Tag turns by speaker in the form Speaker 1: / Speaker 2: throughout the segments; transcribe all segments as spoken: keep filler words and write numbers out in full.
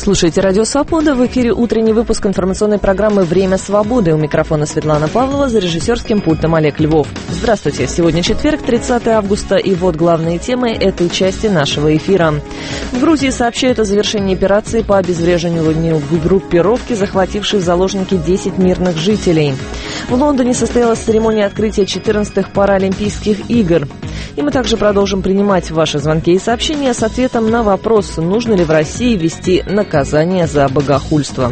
Speaker 1: Слушайте «Радио Свобода». В эфире утренний выпуск информационной программы «Время свободы». У микрофона Светлана Павлова, за режиссерским пультом Олег Львов. Здравствуйте. Сегодня четверг, тридцатое августа, и вот главные темы этой части нашего эфира. В Грузии сообщают о завершении операции по обезвреживанию группировки, захватившей в заложники десять мирных жителей. В Лондоне состоялась церемония открытия четырнадцатых Паралимпийских игр. И мы также продолжим принимать ваши звонки и сообщения с ответом на вопрос, нужно ли в России ввести наказание за богохульство.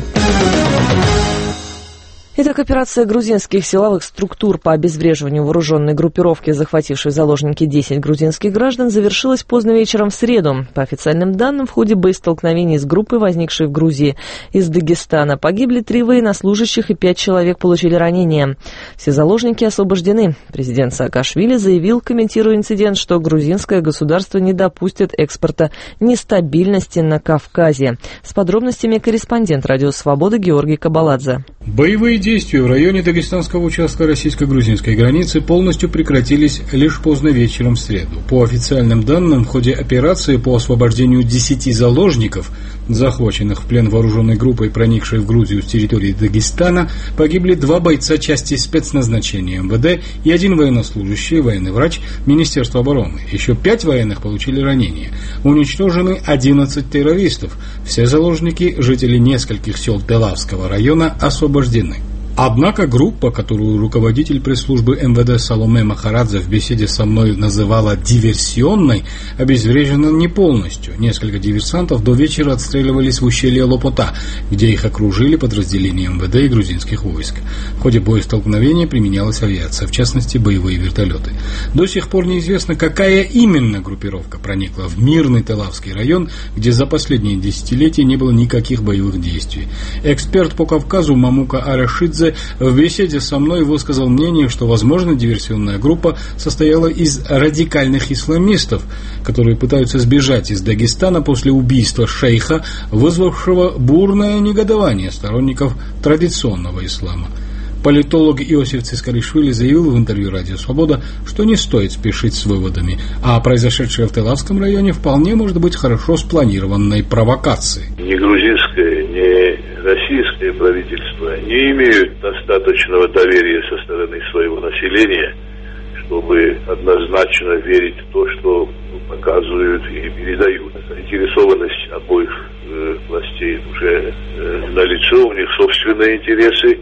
Speaker 1: Итак, операция грузинских силовых структур по обезвреживанию вооруженной группировки, захватившей в заложники десять грузинских граждан, завершилась поздно вечером в среду. По официальным данным, в ходе боестолкновений с группой, возникшей в Грузии из Дагестана, погибли три военнослужащих и пять человек получили ранения. Все заложники освобождены. Президент Саакашвили заявил, комментируя инцидент, что грузинское государство не допустит экспорта нестабильности на Кавказе. С подробностями корреспондент «Радио Свобода» Георгий Кабаладзе.
Speaker 2: Боевые действия в районе дагестанского участка российско-грузинской границы полностью прекратились лишь поздно вечером в среду. По официальным данным, в ходе операции по освобождению десяти заложников, захваченных в плен вооруженной группой, проникшей в Грузию с территории Дагестана, погибли два бойца части спецназначения эм вэ дэ и один военнослужащий, военный врач Министерства обороны. Еще пять военных получили ранения. Уничтожены одиннадцать террористов. Все заложники, жители нескольких сел Телавского района, освобождены. Однако группа, которую руководитель пресс-службы эм вэ дэ Саломе Махарадзе в беседе со мной называла диверсионной, обезврежена не полностью. Несколько диверсантов до вечера отстреливались в ущелье Лопота, где их окружили подразделения эм вэ дэ и грузинских войск. В ходе боестолкновения применялась авиация, в частности боевые вертолеты. До сих пор неизвестно, какая именно группировка проникла в мирный Телавский район, где за последние десятилетия не было никаких боевых действий. Эксперт по Кавказу Мамука Арашидзе в беседе со мной высказал мнение, что, возможно, диверсионная группа состояла из радикальных исламистов, которые пытаются сбежать из Дагестана после убийства шейха, вызвавшего бурное негодование сторонников традиционного ислама. Политолог Иосиф Цискаришвили заявил в интервью «Радио Свобода», что не стоит спешить с выводами, а произошедшее в Телавском районе вполне может быть хорошо спланированной провокацией.
Speaker 3: Ни грузинское, ни российское правительство не имеют достаточного доверия со стороны своего населения, чтобы однозначно верить в то, что показывают и передают. Заинтересованность обоих э, властей уже э, налицо, у них собственные интересы.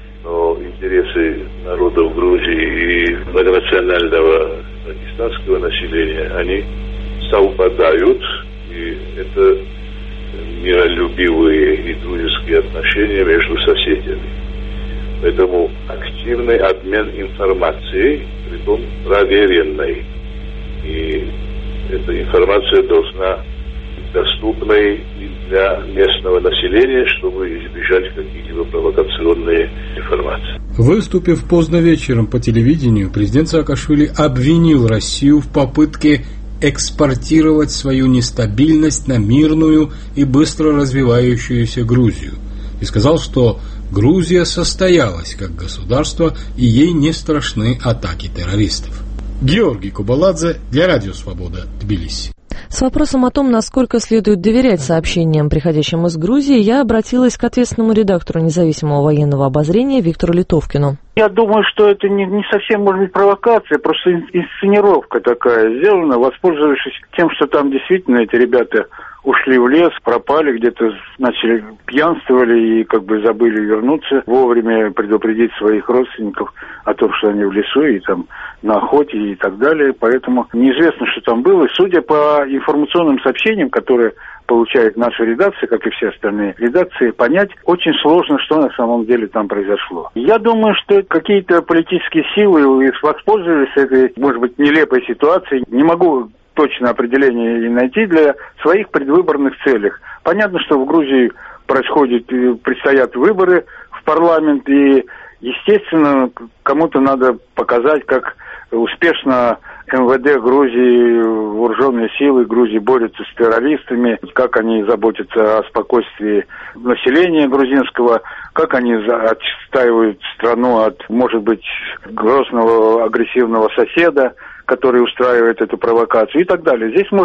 Speaker 3: Но интересы народов Грузии и многонационального дагестанского населения, они совпадают, и это миролюбивые и дружеские отношения между соседями. Поэтому активный обмен информацией, притом проверенной, и эта информация должна быть доступной и для местного населения, чтобы избежать какие-либо провокационные информации.
Speaker 2: Выступив поздно вечером по телевидению, президент Саакашвили обвинил Россию в попытке экспортировать свою нестабильность на мирную и быстро развивающуюся Грузию. И сказал, что Грузия состоялась как государство, и ей не страшны атаки террористов. Георгий Кабаладзе для «Радио Свобода», Тбилиси.
Speaker 1: С вопросом о том, насколько следует доверять сообщениям, приходящим из Грузии, я обратилась к ответственному редактору независимого военного обозрения Виктору Литовкину.
Speaker 4: Я думаю, что это не, не совсем может быть провокация, просто инсценировка такая сделана, воспользовавшись тем, что там действительно эти ребята ушли в лес, пропали, где-то начали пьянствовали и как бы забыли вернуться, вовремя предупредить своих родственников о том, что они в лесу и там на охоте и так далее. Поэтому неизвестно, что там было. Судя по информационным сообщениям, которые получает наша редакция, как и все остальные редакции, понять очень сложно, что на самом деле там произошло. Я думаю, что какие-то политические силы воспользовались этой, может быть, нелепой ситуацией. Не могу точное определение найти для своих предвыборных целей. Понятно, что в Грузии происходят, предстоят выборы в парламент, и, естественно, кому-то надо показать, как успешно эм вэ дэ Грузии, вооруженные силы Грузии борются с террористами, как они заботятся о спокойствии населения грузинского, как они отстаивают страну от, может быть, грозного агрессивного соседа, который устраивает эту провокацию и так далее. Здесь можно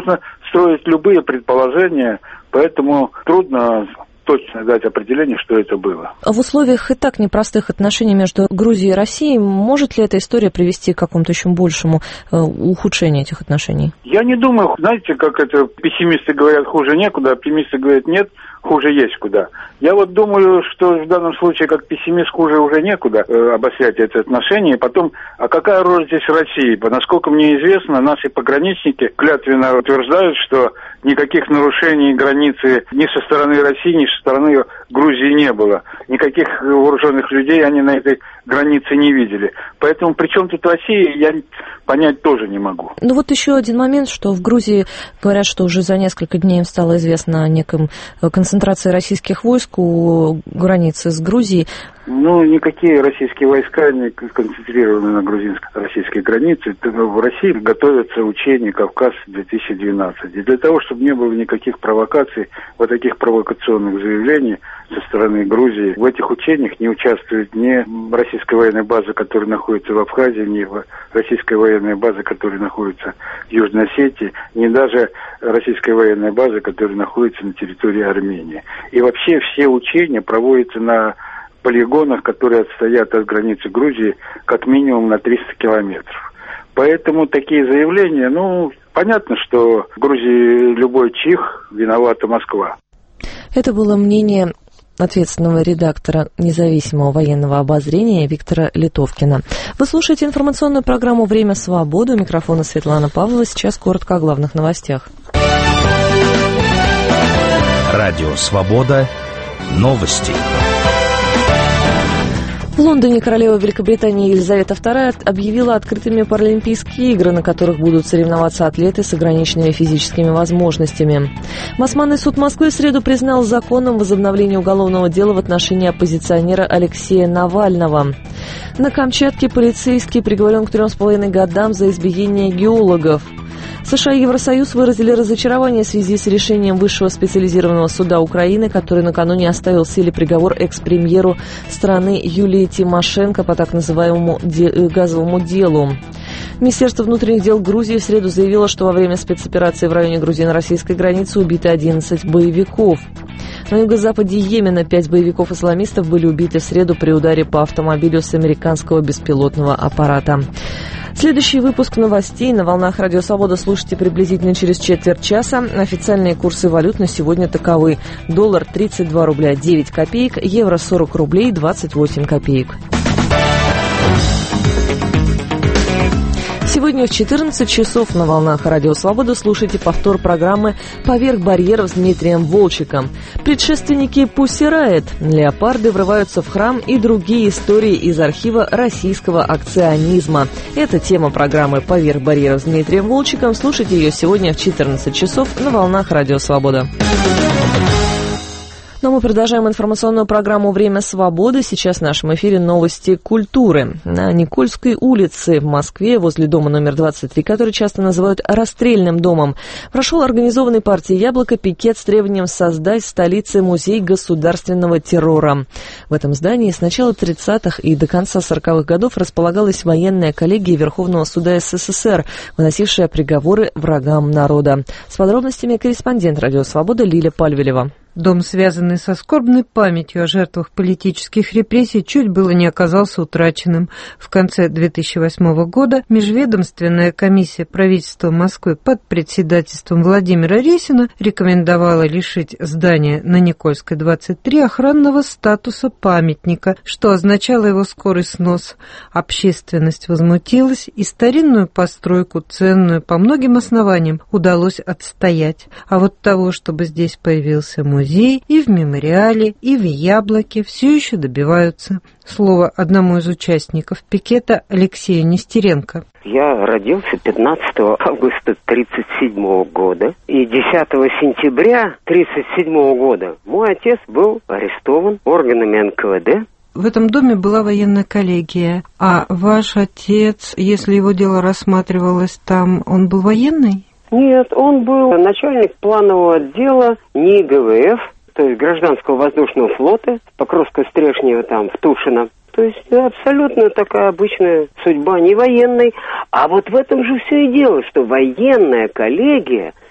Speaker 4: строить любые предположения, поэтому трудно точно дать определение, что это было.
Speaker 1: В условиях и так непростых отношений между Грузией и Россией, может ли эта история привести к какому-то еще большему э, ухудшению этих отношений?
Speaker 4: Я не думаю, знаете, как это пессимисты говорят, хуже некуда, оптимисты говорят, нет, хуже есть куда. Я вот думаю, что в данном случае, как пессимист, хуже уже некуда э, обострять эти отношения. И потом, а какая роль здесь России? Насколько мне известно, наши пограничники клятвенно утверждают, что никаких нарушений границы ни со стороны России, ни со стороны Грузии не было. Никаких вооруженных людей они на этой границе не видели. Поэтому при чем тут Россия, я понять тоже не могу.
Speaker 1: Ну вот еще один момент, что в Грузии говорят, что уже за несколько дней им стало известно о неком концентрации российских войск у границы с Грузией.
Speaker 4: Ну, никакие российские войска не концентрированы на грузинско-российской границе. В России готовятся учения «Кавказ-две тысячи двенадцать». И для того, чтобы не было никаких провокаций, вот таких провокационных заявлений со стороны Грузии, в этих учениях не участвует ни российская военная база, которая находится в Абхазии, ни российская военная база, которая находится в Южной Осетии, ни даже российская военная база, которая находится на территории Армении. И вообще все учения проводятся на полигонах, которые отстоят от границы Грузии как минимум на триста километров. Поэтому такие заявления, ну, понятно, что в Грузии любой чих, виновата Москва. Это было мнение ответственного редактора независимого военного обозрения Виктора Литовкина. Вы слушаете информационную программу «Время свободы». У микрофона Светлана Павлова. Сейчас коротко о главных новостях.
Speaker 5: Радио «Свобода». Новости.
Speaker 1: В Лондоне королева Великобритании Елизавета вторая объявила открытыми Паралимпийские игры, на которых будут соревноваться атлеты с ограниченными физическими возможностями. Басманный суд Москвы в среду признал законным возобновление уголовного дела в отношении оппозиционера Алексея Навального. На Камчатке полицейский приговорен к трем с половиной годам за избиение геологов. США и Евросоюз выразили разочарование в связи с решением Высшего специализированного суда Украины, который накануне оставил в силе приговор экс-премьеру страны Юлии Тимошенко по так называемому де- газовому делу. Министерство внутренних дел Грузии в среду заявило, что во время спецоперации в районе грузино-российской границы убиты одиннадцать боевиков. На юго-западе Йемена пять боевиков-исламистов были убиты в среду при ударе по автомобилю с американского беспилотного аппарата. Следующий выпуск новостей на волнах Радио Свобода слушайте приблизительно через четверть часа. Официальные курсы валют на сегодня таковы. Доллар тридцать два рубля девять копеек, евро сорок рублей двадцать восемь копеек. Сегодня в четырнадцать часов на волнах Радио Свобода слушайте повтор программы «Поверх барьеров» с Дмитрием Волчиком. Предшественники Pussy Riot, леопарды врываются в храм и другие истории из архива российского акционизма. Это тема программы «Поверх барьеров» с Дмитрием Волчиком. Слушайте ее сегодня в четырнадцать часов на волнах Радио Свобода. Но мы продолжаем информационную программу «Время свободы». Сейчас в нашем эфире новости культуры. На Никольской улице в Москве, возле дома номер двадцать три, который часто называют «расстрельным домом», прошел организованный партией «Яблоко» пикет с требованием создать в столице музей государственного террора. В этом здании с начала тридцатых и до конца сороковых годов располагалась военная коллегия Верховного суда СССР, выносившая приговоры врагам народа. С подробностями корреспондент «Радио Свобода» Лиля Пальвелева.
Speaker 6: Дом, связанный со скорбной памятью о жертвах политических репрессий, чуть было не оказался утраченным. В конце две тысячи восьмого года межведомственная комиссия правительства Москвы под председательством Владимира Ресина рекомендовала лишить здания на Никольской, двадцать три охранного статуса памятника, что означало его скорый снос. Общественность возмутилась, и старинную постройку, ценную по многим основаниям, удалось отстоять. А вот того, чтобы здесь появился музей, Музей и в мемориале, и в Яблоке все еще добиваются. Слово одному из участников пикета Алексею Нестеренко.
Speaker 7: Я родился пятнадцатого августа тридцать седьмого года, и десятого сентября тридцать седьмого года мой отец был арестован органами эн ка вэ дэ.
Speaker 6: В этом доме была военная коллегия, а ваш отец, если его дело рассматривалось там, он был военный?
Speaker 7: Нет, он был начальник планового отдела НИИ гэ вэ эф, то есть Гражданского воздушного флота, Покровско-Стрешнево там, в Тушино. То есть абсолютно такая обычная судьба, не военной. А вот в этом же все и дело, что военная коллегия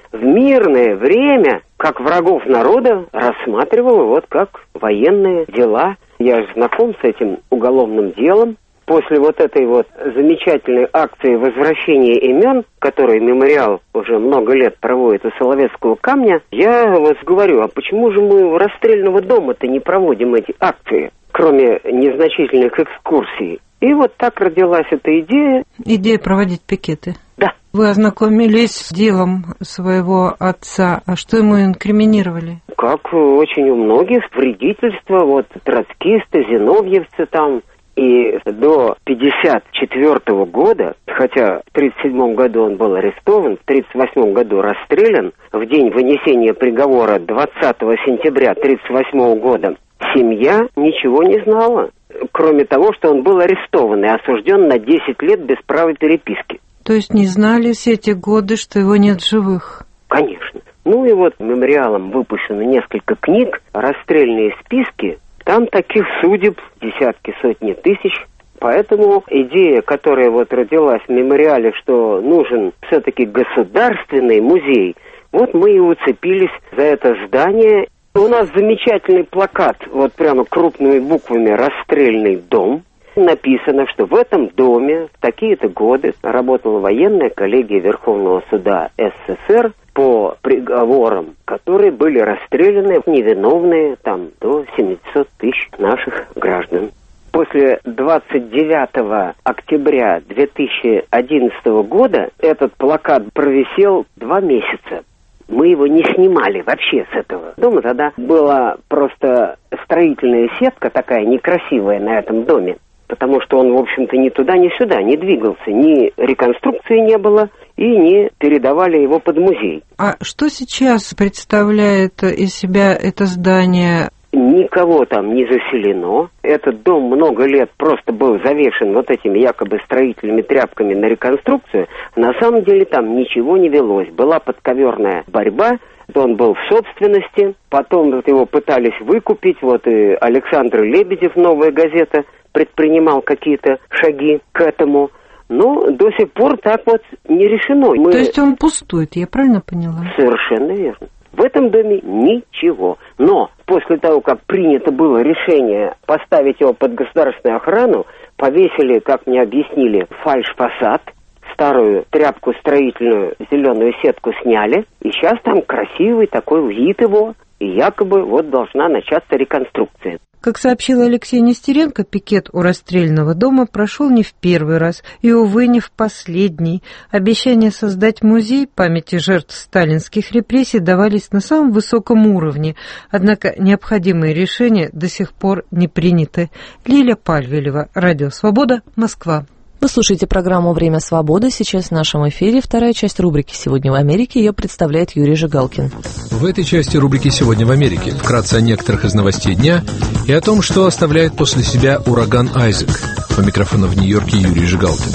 Speaker 7: в мирное время, как врагов народа, рассматривала вот как военные дела. Я же знаком с этим уголовным делом. После вот этой вот замечательной акции возвращения имен, которую мемориал уже много лет проводит у Соловецкого камня, я вот говорю, а почему же мы в расстрельного дома-то не проводим эти акции, кроме незначительных экскурсий? И вот так родилась эта идея.
Speaker 6: Идея проводить пикеты.
Speaker 7: Да.
Speaker 6: Вы ознакомились с делом своего отца, а что ему инкриминировали?
Speaker 7: Как очень у многих, вредительство, вот троцкисты, зиновьевцы там. И до пятьдесят четвёртого года, хотя в тридцать седьмом году он был арестован, в тридцать восьмом году расстрелян, в день вынесения приговора двадцатого сентября тридцать восьмого года, семья ничего не знала, кроме того, что он был арестован и осужден на десять лет без права переписки.
Speaker 6: То есть не знали все эти годы, что его нет в живых?
Speaker 7: Конечно. Ну и вот мемориалом выпущено несколько книг, расстрельные списки. Там таких судеб десятки, сотни тысяч. Поэтому идея, которая вот родилась в мемориале, что нужен все-таки государственный музей, вот мы и уцепились за это здание. У нас замечательный плакат, вот прямо крупными буквами «Расстрельный дом». Написано, что в этом доме в такие-то годы работала военная коллегия Верховного суда СССР по приговорам, которые были расстреляны невиновные там до семисот тысяч наших граждан. После двадцать девятого октября две тысячи одиннадцатого года этот плакат провисел два месяца. Мы его не снимали вообще с этого дома. Тогда была просто строительная сетка такая некрасивая на этом доме, потому что он, в общем-то, ни туда, ни сюда не двигался. Ни реконструкции не было, и не передавали его под музей.
Speaker 6: А что сейчас представляет из себя это здание?
Speaker 7: Никого там не заселено. Этот дом много лет просто был завешен вот этими якобы строительными тряпками на реконструкцию. На самом деле там ничего не велось. Была подковерная борьба. Он был в собственности. Потом вот его пытались выкупить. Вот и Александр Лебедев, «Новая газета», предпринимал какие-то шаги к этому. Но до сих пор так вот не решено. Мы...
Speaker 6: То есть он пустует, я правильно поняла?
Speaker 7: Совершенно верно. В этом доме ничего. Но после того, как принято было решение поставить его под государственную охрану, повесили, как мне объяснили, фальш-фасад, старую тряпку строительную, зеленую сетку сняли, и сейчас там красивый такой вид его, и якобы вот должна начаться реконструкция.
Speaker 6: Как сообщил Алексей Нестеренко, пикет у расстрельного дома прошел не в первый раз и, увы, не в последний. Обещания создать музей памяти жертв сталинских репрессий давались на самом высоком уровне, однако необходимые решения до сих пор не приняты. Лиля Пальвелева, Радио Свобода, Москва.
Speaker 1: Вы слушаете программу «Время свободы». Сейчас в нашем эфире вторая часть рубрики «Сегодня в Америке». Ее представляет Юрий Жигалкин.
Speaker 8: В этой части рубрики «Сегодня в Америке» вкратце о некоторых из новостей дня и о том, что оставляет после себя ураган Айзек. У микрофона в Нью-Йорке Юрий Жигалкин.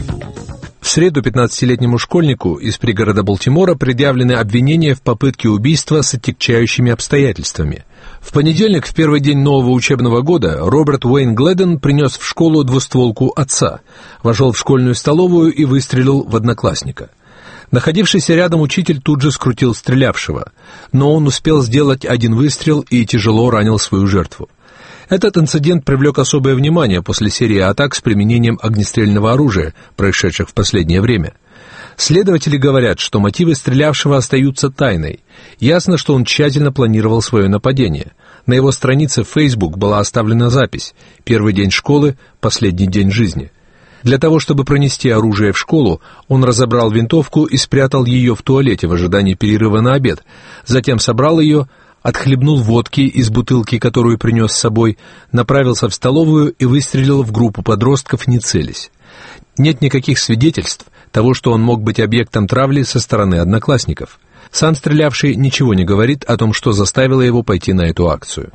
Speaker 8: В среду пятнадцатилетнему школьнику из пригорода Балтимора предъявлены обвинения в попытке убийства с отягчающими обстоятельствами. В понедельник, в первый день нового учебного года, Роберт Уэйн Гледен принес в школу двустволку отца, вошел в школьную столовую и выстрелил в одноклассника. Находившийся рядом учитель тут же скрутил стрелявшего, но он успел сделать один выстрел и тяжело ранил свою жертву. Этот инцидент привлек особое внимание после серии атак с применением огнестрельного оружия, происшедших в последнее время. Следователи говорят, что мотивы стрелявшего остаются тайной. Ясно, что он тщательно планировал свое нападение. На его странице в Facebook была оставлена запись «Первый день школы, последний день жизни». Для того, чтобы пронести оружие в школу, он разобрал винтовку и спрятал ее в туалете в ожидании перерыва на обед. Затем собрал ее, отхлебнул водки из бутылки, которую принес с собой, направился в столовую и выстрелил в группу подростков, не целясь. Нет никаких свидетельств того, что он мог быть объектом травли со стороны одноклассников. Сам стрелявший ничего не говорит о том, что заставило его пойти на эту акцию.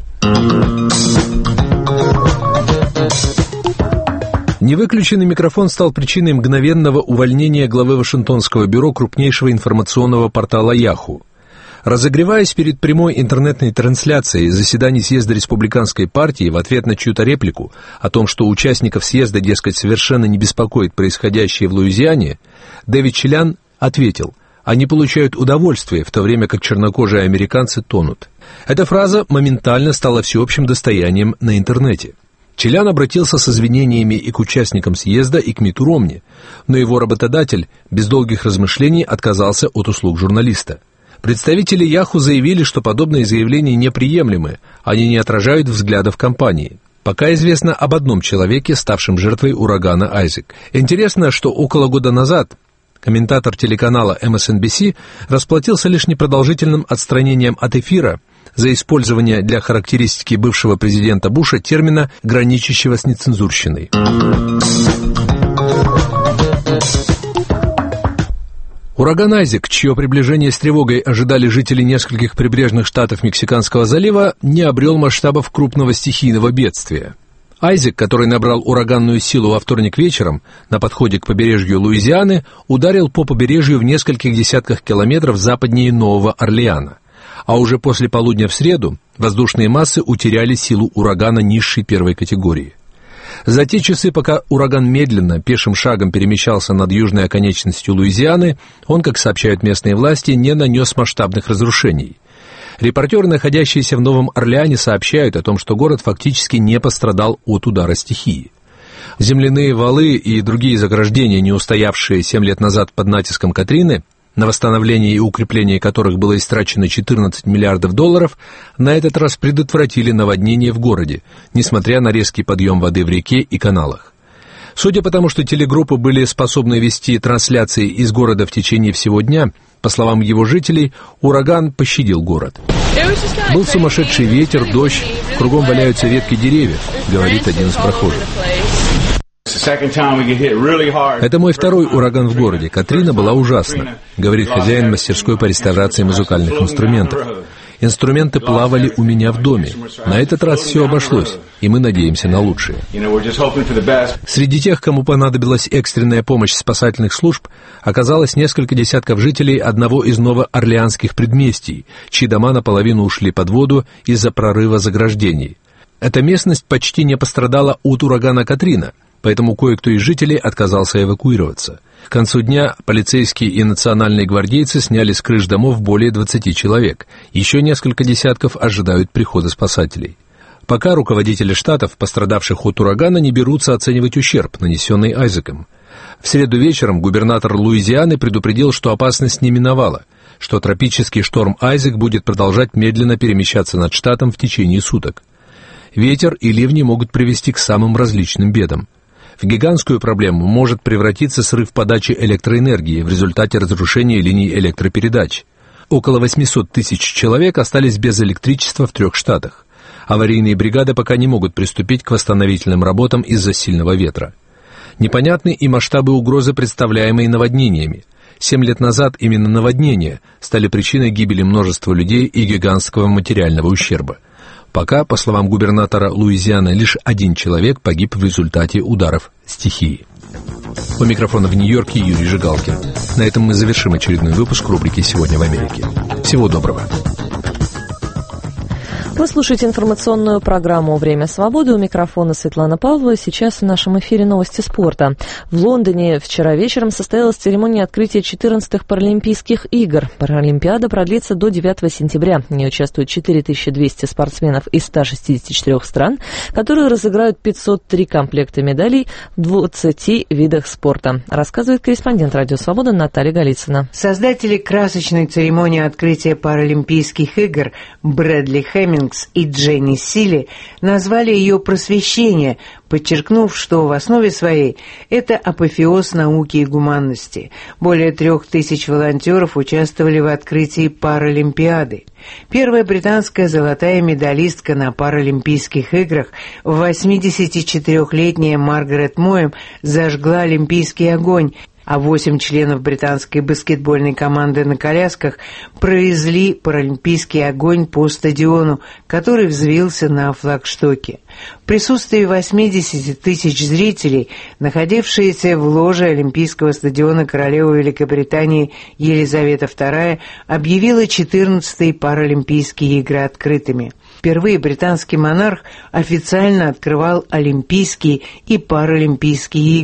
Speaker 8: Невыключенный микрофон стал причиной мгновенного увольнения главы Вашингтонского бюро крупнейшего информационного портала Yahoo. Разогреваясь перед прямой интернетной трансляцией заседаний съезда республиканской партии в ответ на чью-то реплику о том, что участников съезда, дескать, совершенно не беспокоит происходящее в Луизиане, Дэвид Челян ответил: Они получают удовольствие, в то время как чернокожие американцы тонут. Эта фраза моментально стала всеобщим достоянием на интернете. Челян обратился с извинениями и к участникам съезда, и к МИТу Ромни, но его работодатель без долгих размышлений отказался от услуг журналиста. Представители Яху заявили, что подобные заявления неприемлемы, они не отражают взглядов компании. Пока известно об одном человеке, ставшем жертвой урагана Айзек. Интересно, что около года назад комментатор телеканала эм эс эн би си расплатился лишь непродолжительным отстранением от эфира за использование для характеристики бывшего президента Буша термина, граничащего с нецензурщиной. Ураган Айзек, чье приближение с тревогой ожидали жители нескольких прибрежных штатов Мексиканского залива, не обрел масштабов крупного стихийного бедствия. Айзек, который набрал ураганную силу во вторник вечером на подходе к побережью Луизианы, ударил по побережью в нескольких десятках километров западнее Нового Орлеана. А уже после полудня в среду воздушные массы утеряли силу урагана низшей первой категории. За те часы, пока ураган медленно, пешим шагом перемещался над южной оконечностью Луизианы, он, как сообщают местные власти, не нанес масштабных разрушений. Репортеры, находящиеся в Новом Орлеане, сообщают о том, что город фактически не пострадал от удара стихии. Земляные валы и другие заграждения, не устоявшие семь лет назад под натиском Катрины, на восстановление и укрепление которых было истрачено четырнадцать миллиардов долларов, на этот раз предотвратили наводнение в городе, несмотря на резкий подъем воды в реке и каналах. Судя по тому, что телегруппы были способны вести трансляции из города в течение всего дня, по словам его жителей, ураган пощадил город. «Был сумасшедший ветер, дождь, кругом валяются ветки деревьев», говорит один из прохожих. «Это мой второй ураган в городе. Катрина была ужасна», говорит хозяин мастерской по реставрации музыкальных инструментов. «Инструменты плавали у меня в доме. На этот раз все обошлось, и мы надеемся на лучшее». Среди тех, кому понадобилась экстренная помощь спасательных служб, оказалось несколько десятков жителей одного из новоорлеанских предместий, чьи дома наполовину ушли под воду из-за прорыва заграждений. Эта местность почти не пострадала от урагана Катрина, поэтому кое-кто из жителей отказался эвакуироваться. К концу дня полицейские и национальные гвардейцы сняли с крыш домов более двадцати человек. Еще несколько десятков ожидают прихода спасателей. Пока руководители штатов, пострадавших от урагана, не берутся оценивать ущерб, нанесенный Айзеком. В среду вечером губернатор Луизианы предупредил, что опасность не миновала, что тропический шторм Айзек будет продолжать медленно перемещаться над штатом в течение суток. Ветер и ливни могут привести к самым различным бедам. В гигантскую проблему может превратиться срыв подачи электроэнергии в результате разрушения линий электропередач. Около восемьсот тысяч человек остались без электричества в трех штатах. Аварийные бригады пока не могут приступить к восстановительным работам из-за сильного ветра. Непонятны и масштабы угрозы, представляемые наводнениями. Семь лет назад именно наводнения стали причиной гибели множества людей и гигантского материального ущерба. Пока, по словам губернатора Луизианы, лишь один человек погиб в результате ударов стихии. У микрофона в Нью-Йорке Юрий Жигалкин. На этом мы завершим очередной выпуск рубрики «Сегодня в Америке». Всего доброго.
Speaker 1: Вы слушаете информационную программу «Время свободы». У микрофона Светлана Павлова. Сейчас в нашем эфире новости спорта. В Лондоне вчера вечером состоялась церемония открытия четырнадцатых Паралимпийских игр. Паралимпиада продлится до девятого сентября. В ней участвуют четыре тысячи двести спортсменов из ста шестидесяти четырёх стран, которые разыграют пятьсот три комплекта медалей в двадцати видах спорта. Рассказывает корреспондент «Радио Свобода» Наталья Голицына.
Speaker 9: Создатели красочной церемонии открытия Паралимпийских игр Брэдли Хэммингс и Дженни Силли назвали ее «Просвещение», подчеркнув, что в основе своей это апофеоз науки и гуманности. Более трех тысяч волонтеров участвовали в открытии Паралимпиады. Первая британская золотая медалистка на Паралимпийских играх, восьмидесятичетырёхлетняя Маргарет Моэм, зажгла олимпийский огонь, а восемь членов британской баскетбольной команды на колясках провезли паралимпийский огонь по стадиону, который взвился на флагштоке. В присутствии восьмидесяти тысяч зрителей, находившиеся в ложе Олимпийского стадиона, королева Великобритании Елизавета вторая объявила четырнадцатые Паралимпийские игры открытыми. Впервые британский монарх официально открывал Олимпийские и Паралимпийские игры.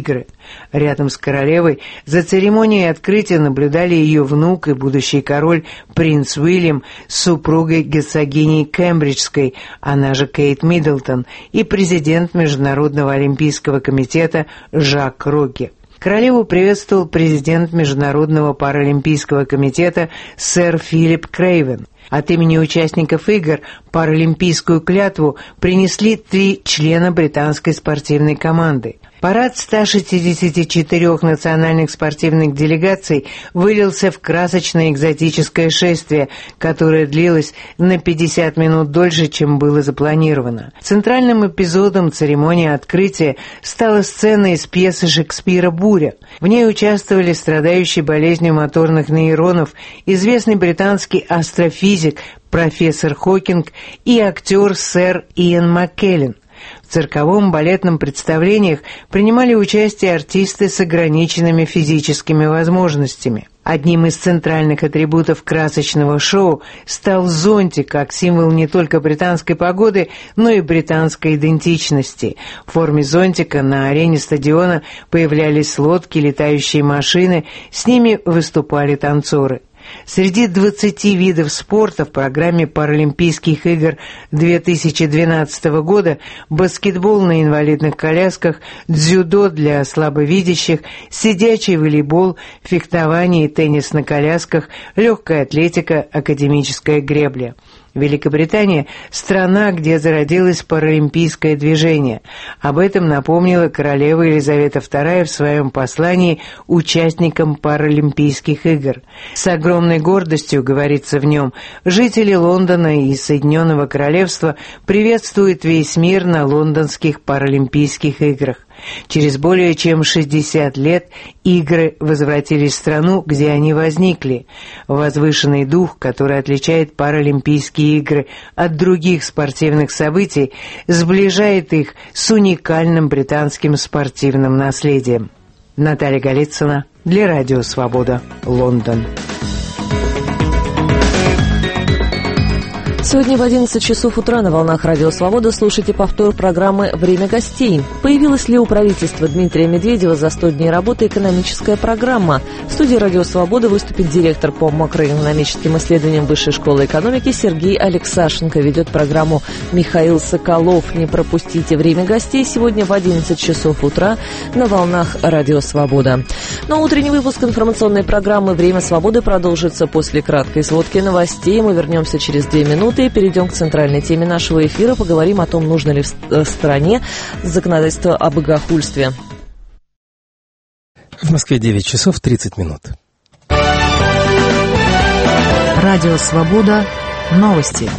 Speaker 9: Рядом с королевой за церемонией открытия наблюдали ее внук и будущий король принц Уильям с супругой герцогиней Кембриджской, она же Кейт Миддлтон, и президент Международного олимпийского комитета Жак Рокки. Королеву приветствовал президент Международного паралимпийского комитета сэр Филипп Крейвен. От имени участников игр паралимпийскую клятву принесли три члена британской спортивной команды. Парад ста шестидесяти четырёх национальных спортивных делегаций вылился в красочное экзотическое шествие, которое длилось на пятьдесят минут дольше, чем было запланировано. Центральным эпизодом церемонии открытия стала сцена из пьесы Шекспира «Буря». В ней участвовали страдающий болезнью моторных нейронов известный британский астрофизик профессор Хокинг и актер сэр Иэн Маккеллен. В цирковом балетном представлениях принимали участие артисты с ограниченными физическими возможностями. Одним из центральных атрибутов красочного шоу стал зонтик, как символ не только британской погоды, но и британской идентичности. В форме зонтика на арене стадиона появлялись лодки, летающие машины, с ними выступали танцоры. Среди двадцати видов спорта в программе Паралимпийских игр две тысячи двенадцатого года баскетбол на инвалидных колясках, дзюдо для слабовидящих, сидячий волейбол, фехтование и теннис на колясках, легкая атлетика, академическая гребля. Великобритания – страна, где зародилось паралимпийское движение. Об этом напомнила королева Елизавета вторая в своем послании участникам Паралимпийских игр. С огромной гордостью, говорится в нем, жители Лондона и Соединенного Королевства приветствуют весь мир на лондонских Паралимпийских играх. Через более чем шестьдесят лет игры возвратились в страну, где они возникли. Возвышенный дух, который отличает Паралимпийские игры от других спортивных событий, сближает их с уникальным британским спортивным наследием. Наталья Голицына для Радио Свобода, Лондон.
Speaker 1: Сегодня в одиннадцать часов утра на волнах Радио Свобода слушайте повтор программы «Время гостей». Появилась ли у правительства Дмитрия Медведева за сто дней работы экономическая программа? В студии Радио Свобода выступит директор по макроэкономическим исследованиям Высшей школы экономики Сергей Алексашенко. Ведет программу Михаил Соколов. Не пропустите «Время гостей» сегодня в одиннадцать часов утра на волнах Радио Свобода. Но утренний выпуск информационной программы «Время свободы» продолжится после краткой сводки новостей. Мы вернемся через две минуты. И перейдем к центральной теме нашего эфира. Поговорим о том, нужно ли в стране законодательство об богохульстве.
Speaker 10: В Москве девять часов тридцать минут.
Speaker 11: Радио Свобода. Новости.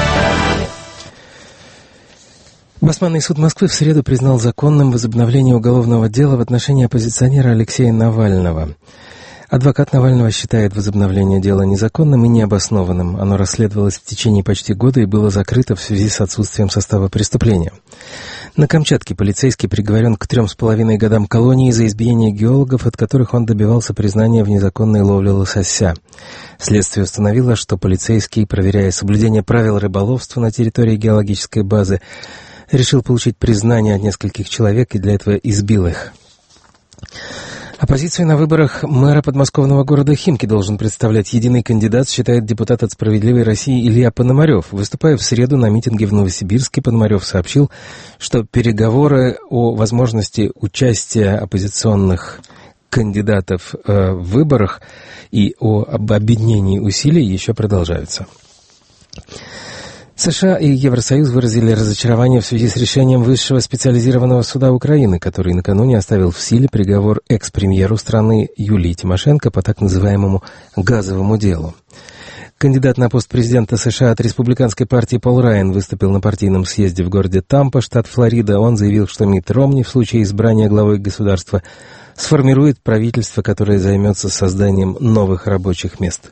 Speaker 10: Басманный суд Москвы в среду признал законным возобновление уголовного дела в отношении оппозиционера Алексея Навального. Адвокат Навального считает возобновление дела незаконным и необоснованным. Оно расследовалось в течение почти года и было закрыто в связи с отсутствием состава преступления. На Камчатке полицейский приговорен к трем с половиной годам колонии за избиение геологов, от которых он добивался признания в незаконной ловле лосося. Следствие установило, что полицейский, проверяя соблюдение правил рыболовства на территории геологической базы, решил получить признание от нескольких человек и для этого избил их. Оппозицию на выборах мэра подмосковного города Химки должен представлять единый кандидат, считает депутат от «Справедливой России» Илья Пономарев. Выступая в среду на митинге в Новосибирске, Пономарев сообщил, что переговоры о возможности участия оппозиционных кандидатов э, в выборах и о, об объединении усилий еще продолжаются. США и Евросоюз выразили разочарование в связи с решением Высшего специализированного суда Украины, который накануне оставил в силе приговор экс-премьеру страны Юлии Тимошенко по так называемому «газовому делу». Кандидат на пост президента США от республиканской партии Пол Райан выступил на партийном съезде в городе Тампа, штат Флорида. Он заявил, что Митт Ромни в случае избрания главой государства сформирует правительство, которое займется созданием новых рабочих мест.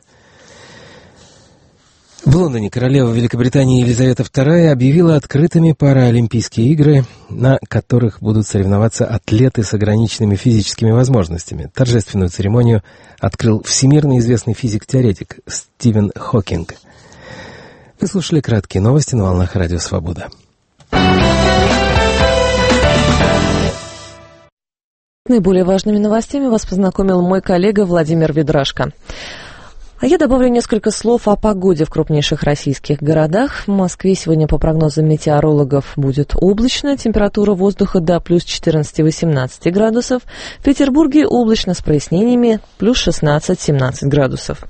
Speaker 10: В Лондоне королева Великобритании Елизавета вторая объявила открытыми Паралимпийские игры, на которых будут соревноваться атлеты с ограниченными физическими возможностями. Торжественную церемонию открыл всемирно известный физик-теоретик Стивен Хокинг. Вы слушали краткие новости на волнах Радио Свобода.
Speaker 1: Наиболее важными новостями вас познакомил мой коллега Владимир Ведрашко. А я добавлю несколько слов о погоде в крупнейших российских городах. В Москве сегодня, по прогнозам метеорологов, будет облачно, температура воздуха до плюс четырнадцать-восемнадцать градусов. В Петербурге облачно с прояснениями, плюс шестнадцать-семнадцать градусов.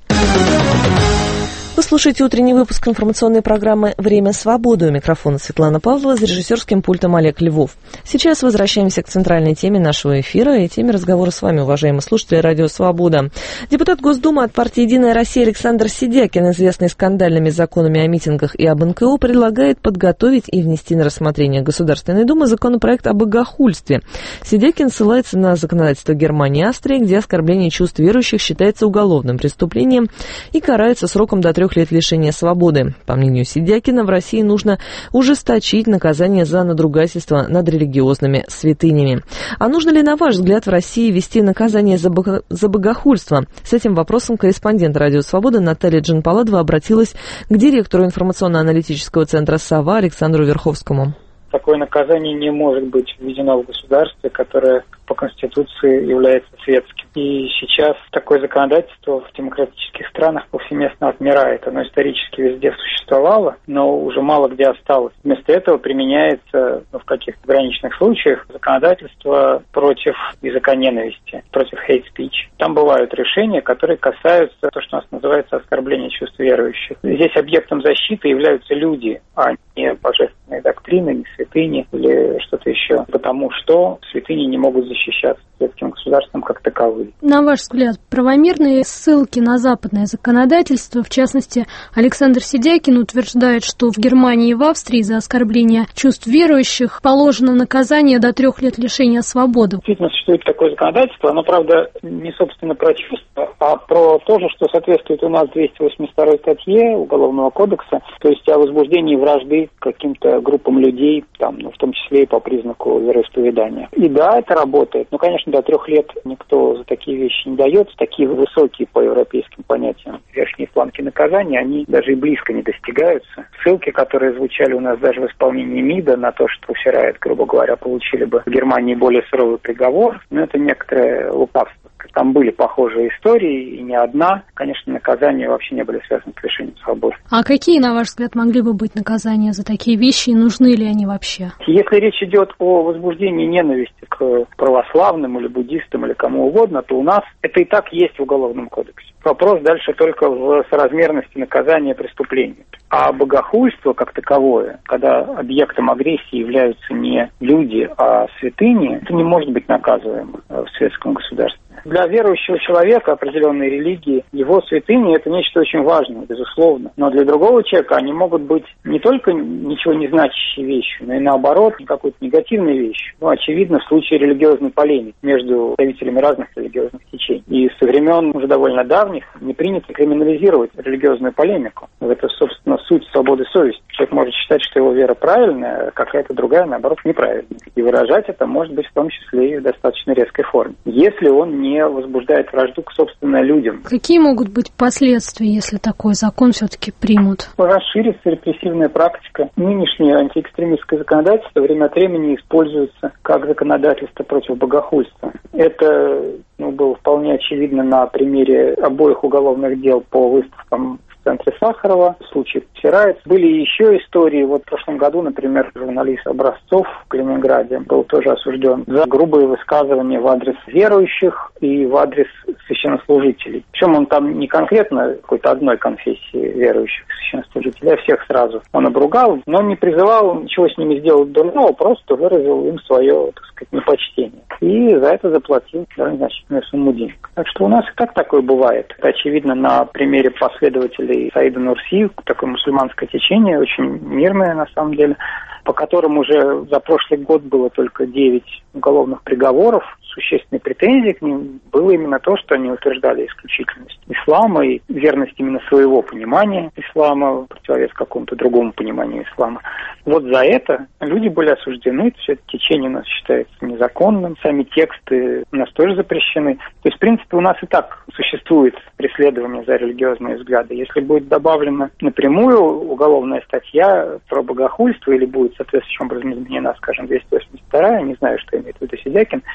Speaker 1: Вы слушаете утренний выпуск информационной программы «Время свободы». У микрофона Светлана Павлова, за режиссерским пультом Олег Львов. Сейчас возвращаемся к центральной теме нашего эфира и теме разговора с вами, уважаемые слушатели Радио Свобода. Депутат Госдумы от партии «Единая Россия» Александр Сидякин, известный скандальными законами о митингах и об эн ка о, предлагает подготовить и внести на рассмотрение Государственной Думы законопроект о богохульстве. Сидякин ссылается на законодательство Германии и Австрии, где оскорбление чувств верующих считается уголовным преступлением и карается сроком до трех лет лишения свободы. По мнению Сидякина, в России нужно ужесточить наказание за надругательство над религиозными святынями. А нужно ли, на ваш взгляд, в России ввести наказание за, бого... за богохульство? С этим вопросом корреспондент Радио Свобода Наталья Джанпаладова обратилась к директору информационно-аналитического центра «Сова» Александру Верховскому.
Speaker 12: Такое наказание не может быть введено в государстве, которое по Конституции является светским. И сейчас такое законодательство в демократических странах повсеместно отмирает. Оно исторически везде существовало, но уже мало где осталось. Вместо этого применяется, ну, в каких-то граничных случаях законодательство против языка ненависти, против hate speech. Там бывают решения, которые касаются того, что у нас называется оскорбление чувств верующих. Здесь объектом защиты являются люди, а не божественные доктрины, не святыни или что-то еще. Потому что святыни не могут защищаться светским государством как таковые.
Speaker 13: На ваш взгляд, правомерные ссылки на западное законодательство, в частности, Александр Сидякин утверждает, что в Германии и в Австрии за оскорбление чувств верующих положено наказание до трех лет лишения свободы.
Speaker 12: Действительно, существует такое законодательство, оно, правда, не собственно про чувства, а про то же, что соответствует у нас двести восемьдесят второй статье Уголовного кодекса, то есть о возбуждении вражды к каким-то группам людей, там, ну, в том числе и по признаку вероисповедания. И да, это работает. Ну, конечно, до трех лет никто за такие вещи не дает. Такие высокие по европейским понятиям верхние планки наказания, они даже и близко не достигаются. Ссылки, которые звучали у нас даже в исполнении МИДа на то, что Ферайт, грубо говоря, получили бы в Германии более суровый приговор, но это некоторое лукавство. Там были похожие истории, и не одна. Конечно, наказания вообще не были связаны с лишением свободы.
Speaker 13: А какие, на ваш взгляд, могли бы быть наказания за такие вещи, и нужны ли они вообще?
Speaker 12: Если речь идет о возбуждении ненависти к православным или буддистам или кому угодно, то у нас это и так есть в Уголовном кодексе. Вопрос дальше только в соразмерности наказания преступления. А богохульство как таковое, когда объектом агрессии являются не люди, а святыни, это не может быть наказуемо в светском государстве. Для верующего человека определенной религии его святыни – это нечто очень важное, безусловно. Но для другого человека они могут быть не только ничего не значащей вещью, но и наоборот какой-то негативной вещью. Ну, очевидно, в случае религиозной полемики между представителями разных религиозных течений. И со времен уже довольно давних не принято криминализировать религиозную полемику. Это, собственно, суть свободы совести. Человек может считать, что его вера правильная, а какая-то другая, наоборот, неправильная. И выражать это может быть в том числе и в достаточно резкой форме. Если он не возбуждает вражду к, собственно, людям.
Speaker 13: Какие могут быть последствия, если такой закон все-таки примут?
Speaker 12: Расширится репрессивная практика. Нынешнее антиэкстремистское законодательство время от времени используется как законодательство против богохульства. Это, ну, было вполне очевидно на примере обоих уголовных дел по выставкам в центре Сахарова, в случае Ферайт. Были еще истории. Вот в прошлом году, например, журналист Образцов в Калининграде был тоже осужден за грубые высказывания в адрес верующих и в адрес священнослужителей. Причем он там не конкретно какой-то одной конфессии верующих священнослужителей, а всех сразу. Он обругал, но не призывал ничего с ними сделать дурного, просто выразил им свое, так сказать, непочтение. И за это заплатил довольно значительную сумму денег. Так что у нас и так такое бывает. Это очевидно на примере последователей Саида Нурси, такое мусульманское течение, очень мирное на самом деле, по которым уже за прошлый год было только девять уголовных приговоров. Существенной претензией к ним было именно то, что они утверждали исключительность ислама и верность именно своего понимания ислама, противовес какому-то другому пониманию ислама. Вот за это люди были осуждены, все это течение у нас считается незаконным, сами тексты у нас тоже запрещены. То есть, в принципе, у нас и так существует преследование за религиозные взгляды. Если будет добавлена напрямую уголовная статья про богохульство или будет соответствующим образом изменена, скажем, двести восемьдесят вторая, не знаю, что имеет в виду Сидякин, то это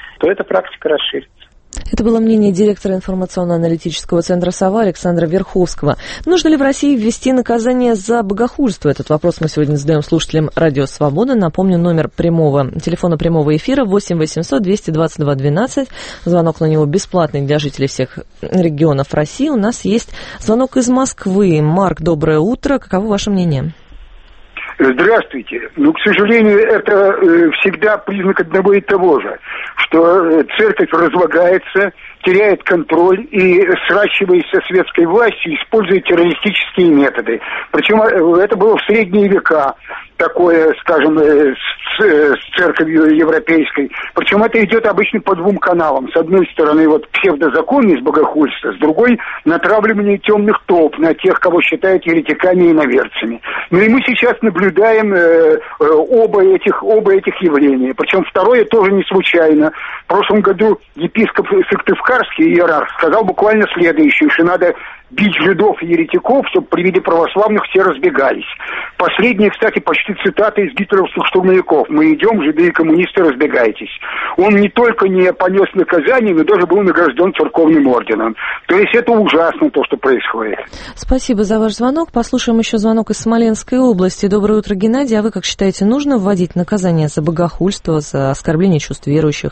Speaker 12: практика расширится.
Speaker 1: Это было мнение директора информационно-аналитического центра «Сова» Александра Верховского. Нужно ли в России ввести наказание за богохульство? Этот вопрос мы сегодня задаем слушателям «Радио Свобода». Напомню, номер прямого, телефона прямого эфира восемь восемьсот двести двадцать два двенадцать. Звонок на него бесплатный для жителей всех регионов России. У нас есть звонок из Москвы. Марк, доброе утро. Каково ваше мнение?
Speaker 14: Здравствуйте. Ну, к сожалению, это э, всегда признак одного и того же, что э, церковь разлагается, теряет контроль и, сращиваясь со светской властью, использует террористические методы. Причем э, это было в средние века, такое, скажем, э, с, э, с церковью европейской. Причем это идет обычно по двум каналам. С одной стороны, вот псевдозаконность богохульства, с другой натравливание темных толп на тех, кого считают еретиками и иноверцами. Ну и мы сейчас наблюдаем э, э, оба, этих, оба этих явления. Причем второе тоже не случайно. В прошлом году епископ Сыктывкарский, иерарх, сказал буквально следующее, что надо бить жидов и еретиков, чтобы при виде православных все разбегались. Последнее, кстати, почти цитата из гитлеровских штурмовиков. «Мы идем, жиды и коммунисты, разбегайтесь». Он не только не понес наказание, но даже был награжден церковным орденом. То есть это ужасно, то, что происходит.
Speaker 1: Спасибо за ваш звонок. Послушаем еще звонок из Смоленской области. Доброе утро, Геннадий. А вы как считаете, нужно вводить наказание за богохульство, за оскорбление чувств верующих?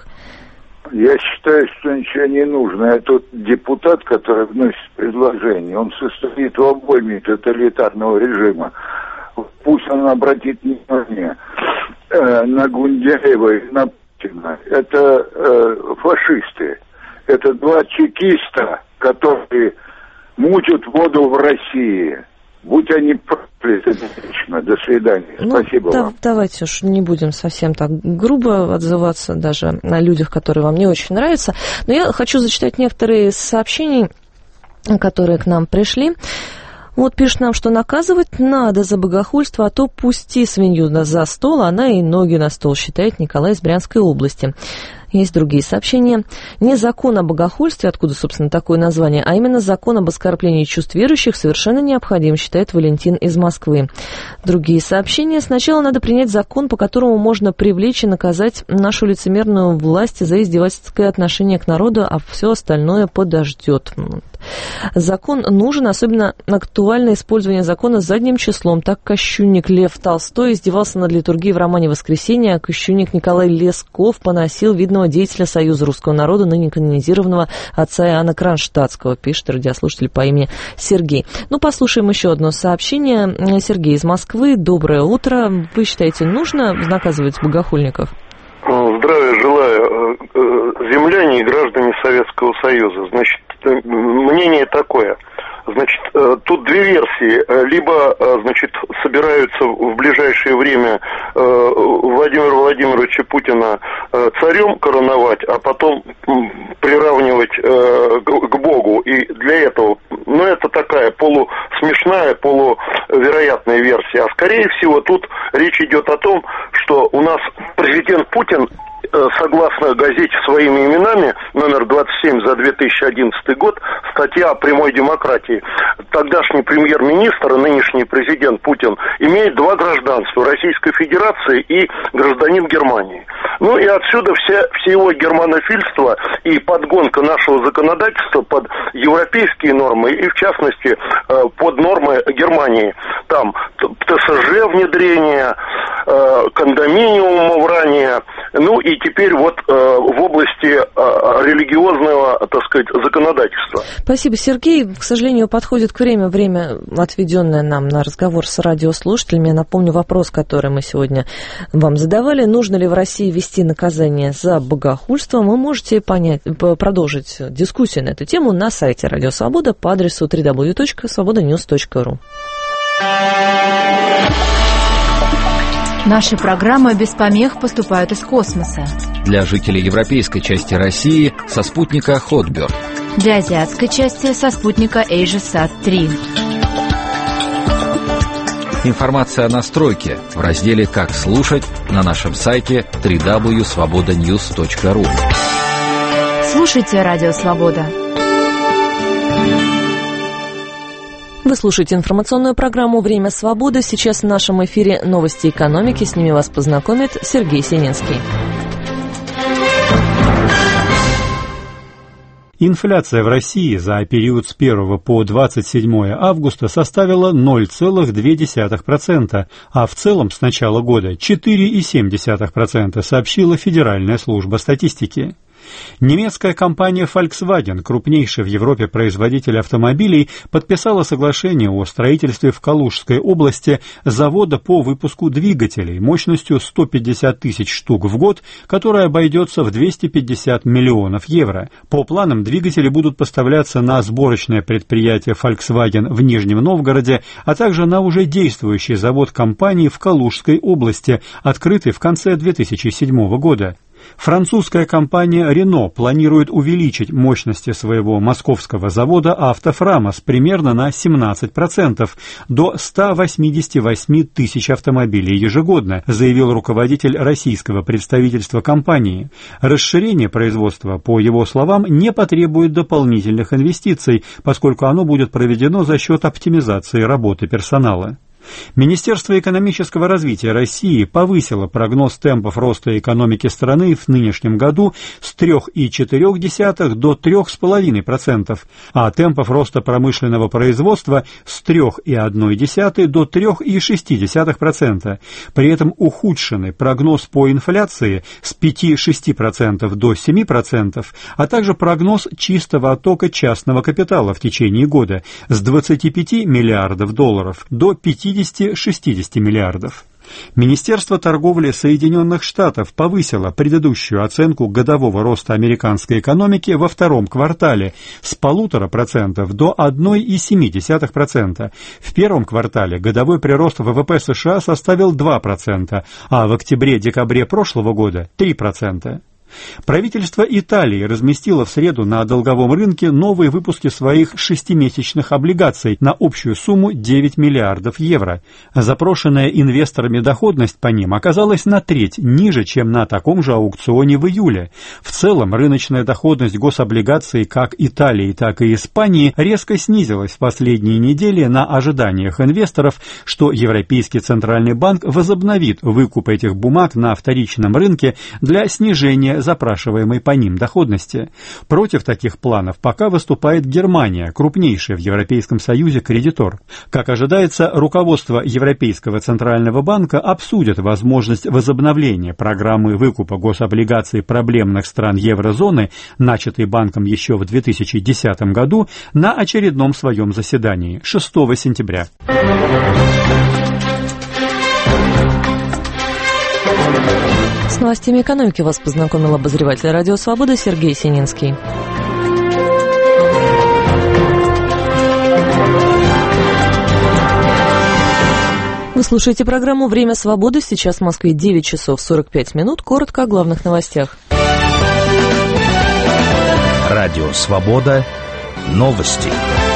Speaker 15: Я считаю, что ничего не нужно. А тот депутат, который вносит предложение, он состоит в обойме тоталитарного режима. Пусть он обратит внимание э, на Гундяева и на Путина. Это э, фашисты. Это два чекиста, которые мутят воду в России. Будь они прокляты вечно. До свидания.
Speaker 1: Ну,
Speaker 15: Спасибо
Speaker 1: да,
Speaker 15: вам.
Speaker 1: Давайте уж не будем совсем так грубо отзываться даже на людях, которые вам не очень нравятся. Но я хочу зачитать некоторые сообщения, которые к нам пришли. Вот пишет нам, что наказывать надо за богохульство, а то пусти свинью за стол, она и ноги на стол, считает Николай из Брянской области. Есть другие сообщения. Не закон о богохульстве, откуда, собственно, такое название, а именно закон об оскорблении чувств верующих совершенно необходим, считает Валентин из Москвы. Другие сообщения. Сначала надо принять закон, по которому можно привлечь и наказать нашу лицемерную власть за издевательское отношение к народу, а все остальное подождет. Закон нужен, особенно актуально использование закона задним числом. Так кощунник Лев Толстой издевался над литургией в романе «Воскресенье», а кощунник Николай Лесков поносил видного деятеля Союза русского народа, ныне канонизированного отца Иоанна Кронштадтского, пишет радиослушатель по имени Сергей. Ну, послушаем еще одно сообщение. Сергей из Москвы. Доброе утро. Вы считаете, нужно наказывать богохульников?
Speaker 16: Здравия желаю, земляне и граждане Советского Союза. Значит, мнение такое. Значит, тут две версии. Либо, значит, собираются в ближайшее время Владимира Владимировича Путина царем короновать, а потом приравнивать к Богу. И для этого, ну, это такая полусмешная, полувероятная версия. А скорее всего, тут речь идет о том, что у нас президент Путин, согласно газете «Своими именами», номер двадцать семь за две тысячи одиннадцатый год, статья о прямой демократии, тогдашний премьер-министр и нынешний президент Путин имеет два гражданства – Российской Федерации и гражданин Германии. Ну и отсюда все, все его германофильство и подгонка нашего законодательства под европейские нормы и, в частности, под нормы Германии. Там ТСЖ внедрение, кондоминиум врания, ну и теперь вот э, в области э, религиозного, так сказать, законодательства.
Speaker 1: Спасибо, Сергей. К сожалению, подходит к время, время, отведенное нам на разговор с радиослушателями. Я напомню вопрос, который мы сегодня вам задавали. Нужно ли в России ввести наказание за богохульство? Вы можете понять, продолжить дискуссию на эту тему на сайте Радио Свобода по адресу дабл ю дабл ю дабл ю точка свобода ньюс точка ру.
Speaker 11: Наши программы без помех поступают из космоса.
Speaker 5: Для жителей европейской части России со спутника Хотберд.
Speaker 11: Для азиатской части со спутника AsiaSat три.
Speaker 5: Информация о настройке в разделе «Как слушать» на нашем сайте дабл ю дабл ю дабл ю точка свобода ньюс точка ру.
Speaker 11: Слушайте Радио Свобода.
Speaker 1: Вы слушаете информационную программу «Время свободы». Сейчас в нашем эфире новости экономики. С ними вас познакомит Сергей Сининский.
Speaker 17: Инфляция в России за период с первого по двадцать седьмое августа составила ноль целых две десятых процента, а в целом с начала года четыре целых семь десятых процента, сообщила Федеральная служба статистики. Немецкая компания Volkswagen, крупнейший в Европе производитель автомобилей, подписала соглашение о строительстве в Калужской области завода по выпуску двигателей мощностью сто пятьдесят тысяч штук в год, которое обойдется в двести пятьдесят миллионов евро. По планам, двигатели будут поставляться на сборочное предприятие Volkswagen в Нижнем Новгороде, а также на уже действующий завод компании в Калужской области, открытый в конце две тысячи седьмого года. Французская компания Renault планирует увеличить мощности своего московского завода «Автофрамос» примерно на семнадцать процентов, до ста восьмидесяти восьми тысяч автомобилей ежегодно, заявил руководитель российского представительства компании. Расширение производства, по его словам, не потребует дополнительных инвестиций, поскольку оно будет проведено за счет оптимизации работы персонала. Министерство экономического развития России повысило прогноз темпов роста экономики страны в нынешнем году с трёх целых четырёх десятых до трёх целых пяти десятых процента, а темпов роста промышленного производства с трёх целых одной десятой до трёх целых шести десятых процента. При этом ухудшенный прогноз по инфляции с пяти целых шести десятых процента до семи процентов, а также прогноз чистого оттока частного капитала в течение года с двадцати пяти миллиардов долларов до пятидесяти шестидесяти миллиардов. Министерство торговли Соединенных Штатов повысило предыдущую оценку годового роста американской экономики во втором квартале с полутора процентов до одной целой семи десятых процента. В первом квартале годовой прирост ВВП США составил два процента, а в октябре-декабре прошлого года – три процента. Правительство Италии разместило в среду на долговом рынке новые выпуски своих шестимесячных облигаций на общую сумму девять миллиардов евро. Запрошенная инвесторами доходность по ним оказалась на треть ниже, чем на таком же аукционе в июле. В целом, рыночная доходность гособлигаций как Италии, так и Испании резко снизилась в последние недели на ожиданиях инвесторов, что Европейский центральный банк возобновит выкуп этих бумаг на вторичном рынке для снижения запрашиваемой по ним доходности. Против таких планов пока выступает Германия, крупнейший в Европейском Союзе кредитор. Как ожидается, руководство Европейского Центрального банка обсудит возможность возобновления программы выкупа гособлигаций проблемных стран еврозоны, начатой банком еще в две тысячи десятом году, на очередном своем заседании шестого сентября.
Speaker 1: С новостями экономики вас познакомил обозреватель «Радио Свобода» Сергей Сининский. Вы слушаете программу «Время свободы». Сейчас в Москве девять часов сорок пять минут. Коротко о главных новостях.
Speaker 5: Радио Свобода. Новости.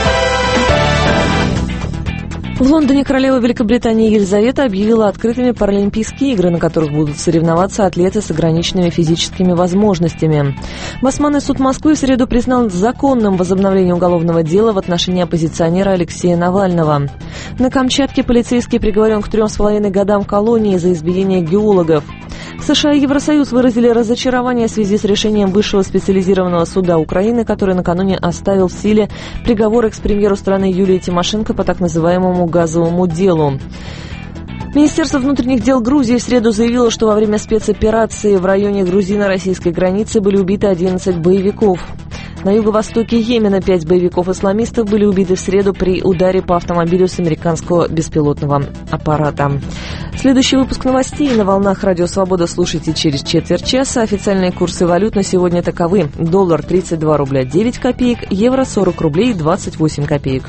Speaker 1: В Лондоне королева Великобритании Елизавета объявила открытыми Паралимпийские игры, на которых будут соревноваться атлеты с ограниченными физическими возможностями. Басманный суд Москвы в среду признал законным возобновление уголовного дела в отношении оппозиционера Алексея Навального. На Камчатке полицейский приговорен к трем с половиной годам колонии за избиение геологов. США и Евросоюз выразили разочарование в связи с решением Высшего специализированного суда Украины, который накануне оставил в силе приговор экс-премьеру страны Юлии Тимошенко по так называемому газовому делу. Министерство внутренних дел Грузии в среду заявило, что во время спецоперации в районе грузино-российской границы были убиты одиннадцать боевиков. На юго-востоке Йемена пять боевиков-исламистов были убиты в среду при ударе по автомобилю с американского беспилотного аппарата. Следующий выпуск новостей на волнах «Радио Свобода» слушайте через четверть часа. Официальные курсы валют на сегодня таковы. Доллар тридцать два рубля девять копеек, евро сорок рублей двадцать восемь копеек.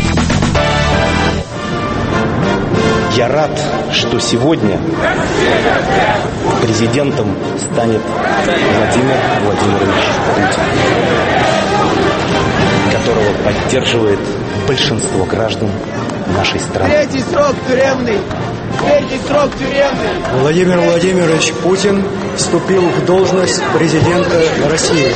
Speaker 18: Я рад, что сегодня президентом станет Владимир Владимирович Путин, которого поддерживает большинство граждан нашей страны.
Speaker 19: Третий срок тюремный! Третий срок тюремный!
Speaker 20: Владимир Владимирович Путин вступил в должность президента России.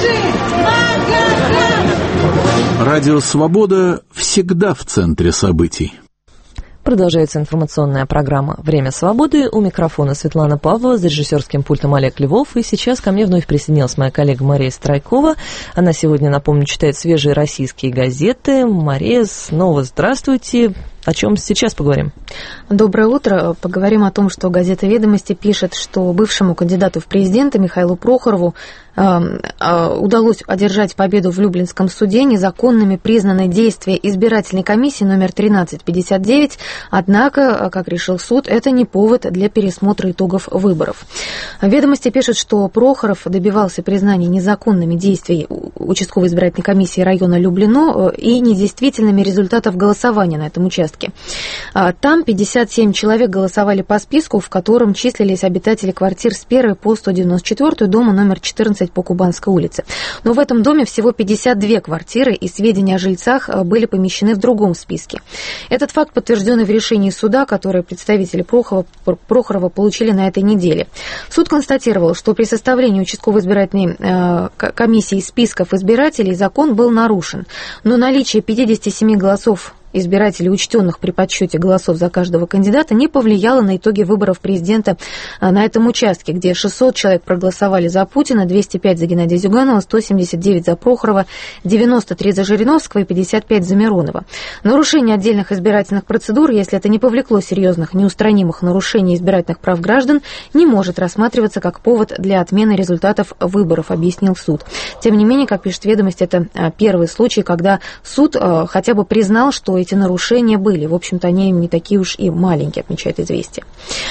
Speaker 21: Радио «Свобода» всегда в центре событий.
Speaker 1: продолжается информационная программа «Время свободы». У микрофона Светлана Павлова, за режиссерским пультом Олег Львов. И сейчас ко мне вновь присоединилась моя коллега Мария Страйкова. Она сегодня, напомню, читает свежие российские газеты. Мария, снова здравствуйте. О чем сейчас поговорим?
Speaker 21: Доброе утро. Поговорим о том, что газета «Ведомости» пишет, что бывшему кандидату в президенты Михаилу Прохорову э, э, удалось одержать победу в Люблинском суде. Незаконными признаны действия избирательной комиссии номер тринадцать пятьдесят девять. Однако, как решил суд, это не повод для пересмотра итогов выборов. «Ведомости» пишут, что Прохоров добивался признания незаконными действий участковой избирательной комиссии района Люблино и недействительными результатов голосования на этом участке. Там пятьдесят семь человек голосовали по списку, в котором числились обитатели квартир с первой по сто девяносто четвёртую, дома номер четырнадцать по Кубанской улице. Но в этом доме всего пятьдесят две квартиры, и сведения о жильцах были помещены в другом списке. Этот факт подтвержден и в решении суда, которое представители Прохорова, Прохорова получили на этой неделе. Суд констатировал, что при составлении участковой избирательной э, комиссии списков избирателей закон был нарушен, но наличие пятидесяти семи голосов избирателей, учтенных при подсчете голосов за каждого кандидата, не повлияло на итоги выборов президента на этом участке, где шестьсот человек проголосовали за Путина, двести пять за Геннадия Зюганова, сто семьдесят девять за Прохорова, девяносто три за Жириновского и пятьдесят пять за Миронова. Нарушение отдельных избирательных процедур, если это не повлекло серьезных неустранимых нарушений избирательных прав граждан, не может рассматриваться как повод для отмены результатов выборов, объяснил суд. Тем не менее, как пишет «Ведомость», это первый случай, когда суд хотя бы признал, что эти нарушения были. В общем-то, они не такие уж и маленькие, отмечает «Известия».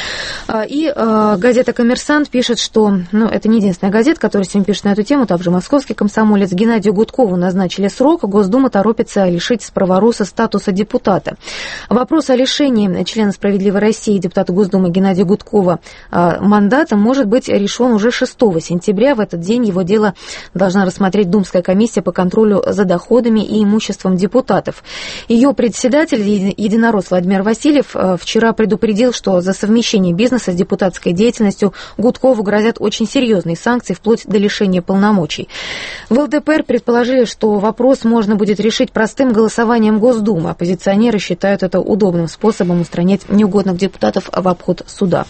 Speaker 21: И э, газета «Коммерсант» пишет, что, ну, это не единственная газета, которая сегодня пишет на эту тему, также «Московский комсомолец». Геннадию Гудкову назначили срок, Госдума торопится лишить справоруса статуса депутата. Вопрос о лишении члена «Справедливой России» депутата Госдумы Геннадия Гудкова э, мандата может быть решен уже шестого сентября. В этот день его дело должна рассмотреть Думская комиссия по контролю за доходами и имуществом депутатов. Ее председатель, единорос Владимир Васильев, вчера предупредил, что за совмещение бизнеса с депутатской деятельностью Гудкову грозят очень серьезные санкции, вплоть до лишения полномочий. В ЛДПР предположили, что вопрос можно будет решить простым голосованием Госдумы. Оппозиционеры считают это удобным способом устранять неугодных депутатов в обход суда.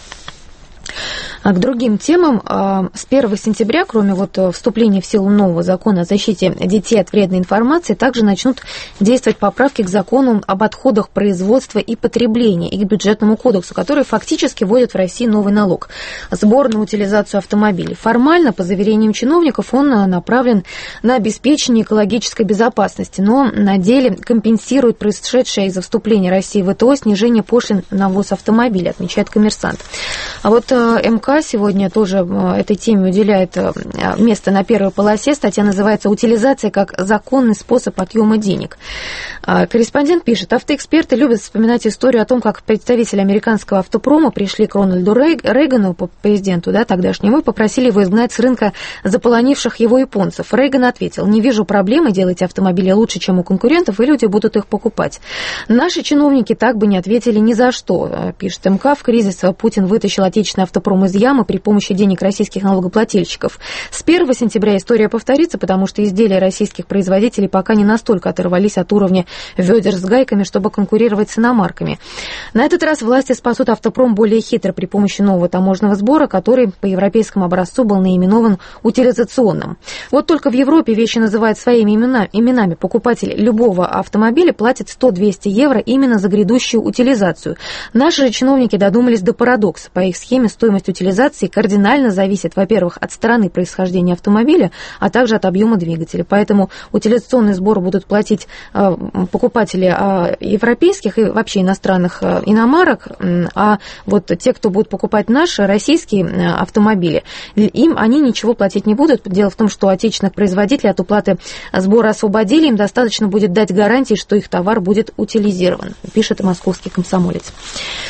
Speaker 21: К другим темам. С первого сентября, кроме вот вступления в силу нового закона о защите детей от вредной информации, также начнут действовать поправки к закону об отходах производства и потребления и к бюджетному кодексу, которые фактически вводят в России новый налог – сбор на утилизацию автомобилей. Формально, по заверениям чиновников, он направлен на обеспечение экологической безопасности, но на деле компенсирует происшедшее из-за вступления России в ВТО снижение пошлин на ввоз автомобилей, отмечает «Коммерсант». А вот МК сегодня тоже этой теме уделяет место на первой полосе. Статья называется «Утилизация как законный способ отъема денег». Корреспондент пишет: автоэксперты любят вспоминать историю о том, как представители американского автопрома пришли к Рональду Рейгану, президенту, да, тогдашнему, и попросили его изгнать с рынка заполонивших его японцев. Рейган ответил: не вижу проблемы, делайте автомобили лучше, чем у конкурентов, и люди будут их покупать. Наши чиновники так бы не ответили ни за что, пишет МК. В кризис Путин вытащил отечественный автопром из ямы при помощи денег российских налогоплательщиков. С первого сентября история повторится, потому что изделия российских производителей пока не настолько оторвались от уровня ведер с гайками, чтобы конкурировать с иномарками. На этот раз власти спасут автопром более хитро при помощи нового таможенного сбора, который по европейскому образцу был наименован утилизационным. Вот только в Европе вещи называют своими имена, именами. Покупатель любого автомобиля платит сто-двести евро именно за грядущую утилизацию. Наши же чиновники додумались до парадокса. По их схеме стоимость утилизации кардинально зависит, во-первых, от страны происхождения автомобиля, а также от объема двигателя. Поэтому утилизационный сбор будут платить э, покупатели э, европейских и вообще иностранных э, иномарок, э, а вот те, кто будут покупать наши российские э, автомобили, им они ничего платить не будут. Дело в том, что отечественных производителей от уплаты сбора освободили, им достаточно будет дать гарантии, что их товар будет утилизирован, пишет «Московский комсомолец».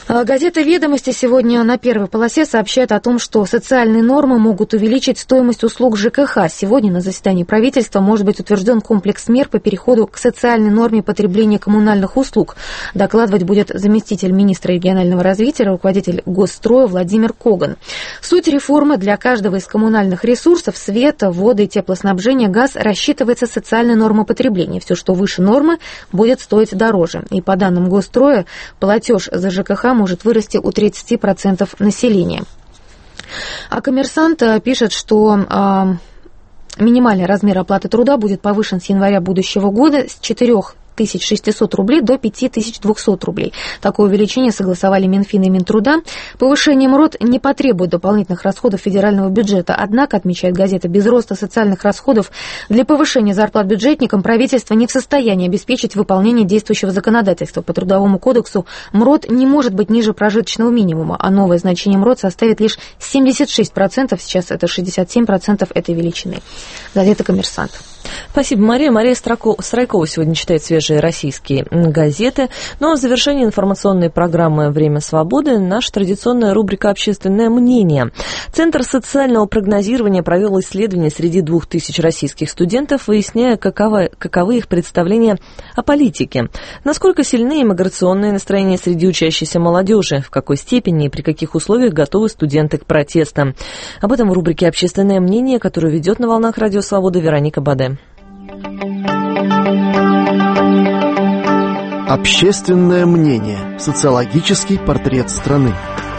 Speaker 21: Газета «Ведомости» сегодня на первой полосе сообщает о том, что социальные нормы могут увеличить стоимость услуг ЖКХ. Сегодня на заседании правительства может быть утвержден комплекс мер по переходу к социальной норме потребления коммунальных услуг. Докладывать будет заместитель министра регионального развития, руководитель Госстроя Владимир Коган. Суть реформы: для каждого из коммунальных ресурсов — света, воды и теплоснабжения, газ — рассчитывается социальная норма потребления. Все, что выше нормы, будет стоить дороже. И по данным Госстроя, платеж за ЖКХ может вырасти у тридцати процентов населения. А «Коммерсант» пишет, что э, минимальный размер оплаты труда будет повышен с января будущего года с четырёх тысяч шестисот рублей до пяти тысяч двухсот рублей. Такое увеличение согласовали Минфин и Минтруда. Повышение МРОТ не потребует дополнительных расходов федерального бюджета. Однако, отмечает газета, без роста социальных расходов для повышения зарплат бюджетникам правительство не в состоянии обеспечить выполнение действующего законодательства. По Трудовому кодексу МРОТ не может быть ниже прожиточного минимума, а новое значение МРОТ составит лишь семьдесят шесть процентов. Сейчас это шестьдесят семь процентов этой величины. Газета «Коммерсант».
Speaker 1: Спасибо, Мария. Мария Страйкова сегодня читает свежие российские газеты. Но в завершении информационной программы «Время свободы» наша традиционная рубрика «Общественное мнение». Центр социального прогнозирования провел исследование среди двух тысяч российских студентов, выясняя, каковы, каковы их представления о политике. Насколько сильны иммиграционные настроения среди учащейся молодежи, в какой степени и при каких условиях готовы студенты к протестам. Об этом в рубрике «Общественное мнение», которую ведет на волнах Радио Свобода Вероника Баде.
Speaker 3: Общественное мнение. Социологический портрет страны.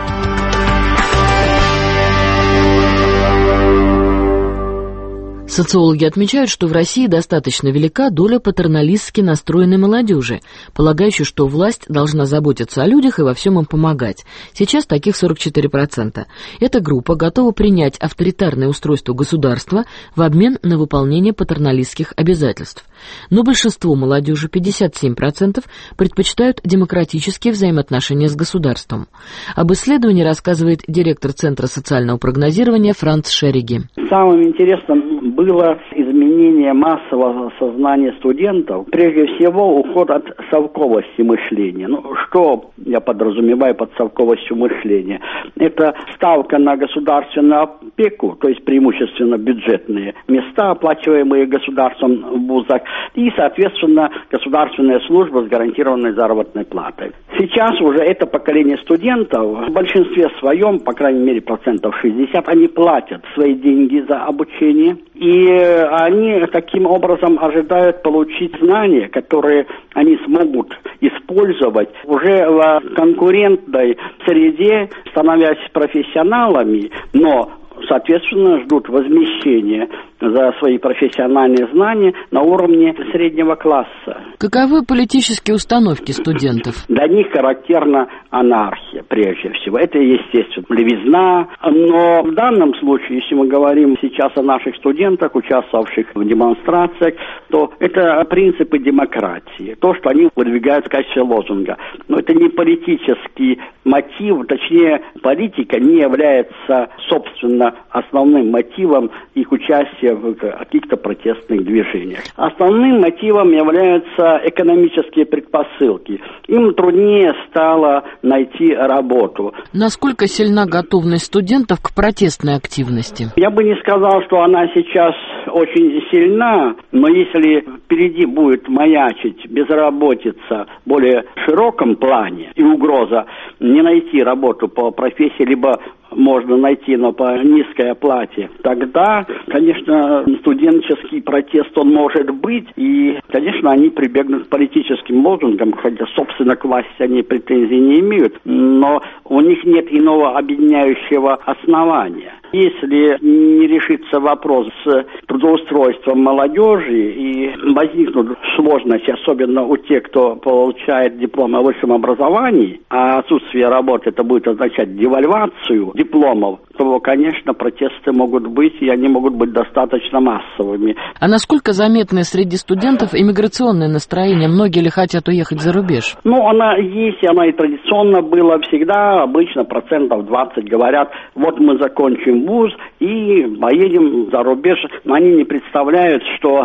Speaker 22: Социологи отмечают, что в России достаточно велика доля патерналистски настроенной молодежи, полагающей, что власть должна заботиться о людях и во всем им помогать. Сейчас таких сорок четыре процента. Эта группа готова принять авторитарное устройство государства в обмен на выполнение патерналистских обязательств. Но большинство молодежи, пятьдесят семь процентов, предпочитают демократические взаимоотношения с государством. Об исследовании рассказывает директор Центра социального прогнозирования Франц Шериги.
Speaker 23: Самым интересным было изменение массового сознания студентов. Прежде всего, уход от совковости мышления. Ну, что я подразумеваю под совковостью мышления? Это ставка на государственную опеку, то есть преимущественно бюджетные места, оплачиваемые государством в вузах, и, соответственно, государственная служба с гарантированной заработной платой. Сейчас уже это поколение студентов, в большинстве своем, по крайней мере, процентов шестьдесят, они платят свои деньги за обучение, и они таким образом ожидают получить знания, которые они смогут использовать уже в конкурентной среде, становясь профессионалами, но, соответственно, ждут возмещения за свои профессиональные знания на уровне среднего класса.
Speaker 22: Каковы политические установки студентов?
Speaker 23: Для них характерна анархия, прежде всего. Это, естественно, левизна. Но в данном случае, если мы говорим сейчас о наших студентах, участвовавших в демонстрациях, то это принципы демократии. То, что они выдвигают в качестве лозунга. Но это не политический мотив, точнее, политика не является, собственно, основным мотивом их участия в каких-то протестных движениях. Основным мотивом являются экономические предпосылки. Им труднее стало найти работу.
Speaker 22: Насколько сильна готовность студентов к протестной активности?
Speaker 23: Я бы не сказал, что она сейчас очень сильна, но если впереди будет маячить безработица в более широком плане и угроза не найти работу по профессии, либо можно найти, но по низкой оплате, тогда, конечно, студенческий протест, он может быть, и, конечно, они прибегнут к политическим лозунгам, хотя, собственно, к власти они претензий не имеют, но у них нет иного объединяющего основания. Если не решится вопрос с трудоустройством молодежи и возникнут сложности, особенно у тех, кто получает диплом о высшем образовании, а отсутствие работы это будет означать девальвацию дипломов, то, конечно, протесты могут быть, и они могут быть достаточно массовыми.
Speaker 22: А насколько заметны среди студентов иммиграционное настроение? Многие ли хотят уехать за рубеж?
Speaker 23: Ну, она есть, она и традиционно была всегда, обычно процентов двадцать говорят, вот мы закончим вуз и поедем за рубеж. Но они не представляют, что с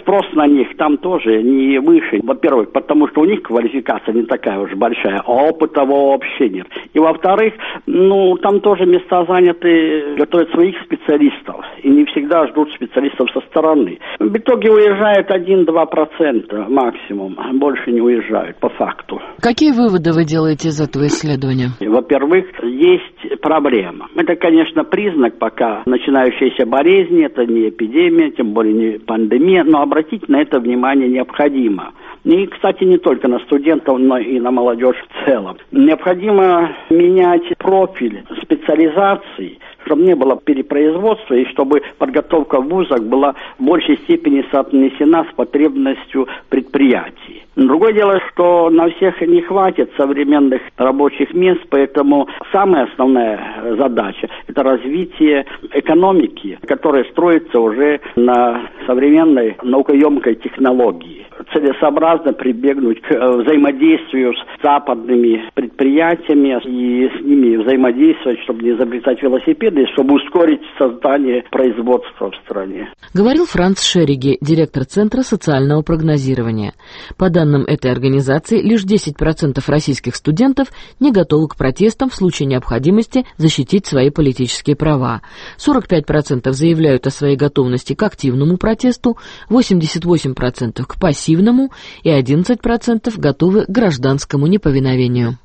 Speaker 23: спрос на них там тоже не выше. Во-первых, потому что у них квалификация не такая уж большая, а опыта вообще нет. И во-вторых, ну, там тоже места заняты, готовят своих специалистов. И не всегда ждут специалистов со стороны. В итоге уезжает один-два процента максимум. Больше не уезжают, по факту.
Speaker 22: Какие выводы вы делаете из этого исследования?
Speaker 23: Во-первых, есть проблема. Это, конечно, признак пока начинающейся болезни. Это не эпидемия, тем более не пандемия. Но обратить на это внимание необходимо. И, кстати, не только на студентов, но и на молодежь в целом. Необходимо менять профиль специализации, чтобы не было перепроизводства и чтобы подготовка в вузах была в большей степени соотнесена с потребностью предприятий. Другое дело, что на всех не хватит современных рабочих мест, поэтому самая основная задача – это развитие экономики, которая строится уже на современной наукоемкой технологии. Целесообразно прибегнуть к взаимодействию с западными предприятиями и с ними взаимодействовать, чтобы не изобретать велосипеды, чтобы ускорить создание производства в стране.
Speaker 22: Говорил Франц Шериги, директор Центра социального прогнозирования. По данным этой организации, лишь десять процентов российских студентов не готовы к протестам в случае необходимости защитить свои политические права. сорок пять процентов заявляют о своей готовности к активному протесту, восемьдесят восемь процентов к пассивному и одиннадцать процентов готовы к гражданскому неповиновению.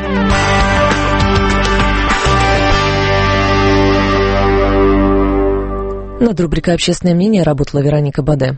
Speaker 1: Над рубрикой «Общественное мнение» работала Вероника Баде.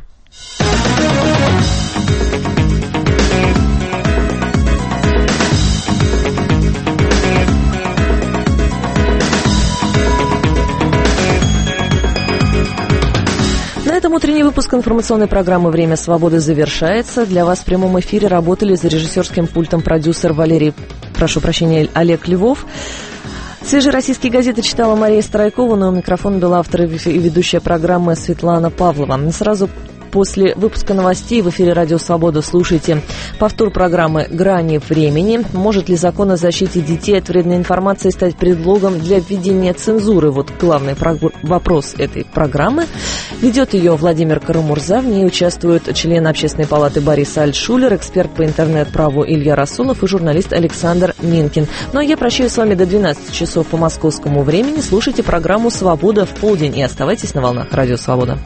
Speaker 1: На этом утренний выпуск информационной программы «Время свободы» завершается. Для вас в прямом эфире работали за режиссерским пультом продюсер Валерий, прошу прощения, Олег Львов. Свежие российские газеты читала Мария Старайкова, но у микрофона была автор и ведущая программы Светлана Павлова. Сразу после выпуска новостей в эфире «Радио Свобода» слушайте повтор программы «Грани времени». Может ли закон о защите детей от вредной информации стать предлогом для введения цензуры? Вот главный вопрос этой программы. Ведет ее Владимир Карамурза. В ней участвуют член Общественной палаты Борис Альтшулер, эксперт по интернет-праву Илья Расулов и журналист Александр Минкин. Ну а я прощаюсь с вами до двенадцати часов по московскому времени. Слушайте программу «Свобода» в полдень и оставайтесь на волнах «Радио Свобода».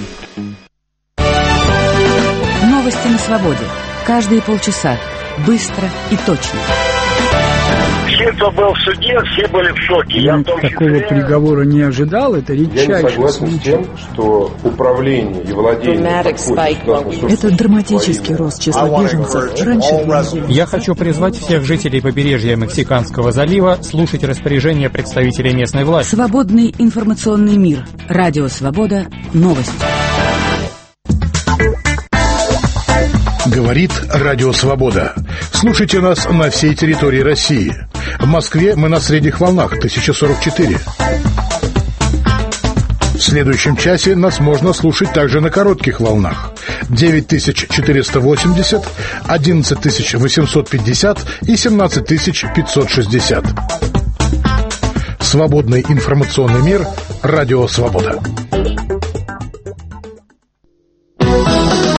Speaker 11: Новости на свободе. Каждые полчаса. Быстро и точно.
Speaker 2: Все, кто был в суде, все были в шоке. Я, Я в том
Speaker 4: такого
Speaker 2: числе...
Speaker 4: приговора не ожидал. Это редчайший
Speaker 7: Я не согласен
Speaker 4: случай.
Speaker 7: с тем, что управление и владение...
Speaker 11: Это драматический рост числа беженцев. Раньше...
Speaker 24: Я хочу призвать всех жителей побережья Мексиканского залива слушать распоряжения представителей местной власти.
Speaker 11: Свободный информационный мир. Радио Свобода. Новости.
Speaker 25: Говорит Радио Свобода. Слушайте нас на всей территории России. В Москве мы на средних волнах тысяча сорок четыре. В следующем часе нас можно слушать также на коротких волнах. девять тысяч четыреста восемьдесят, одиннадцать тысяч восемьсот пятьдесят и семнадцать тысяч пятьсот шестьдесят. Свободный информационный мир. Радио Свобода.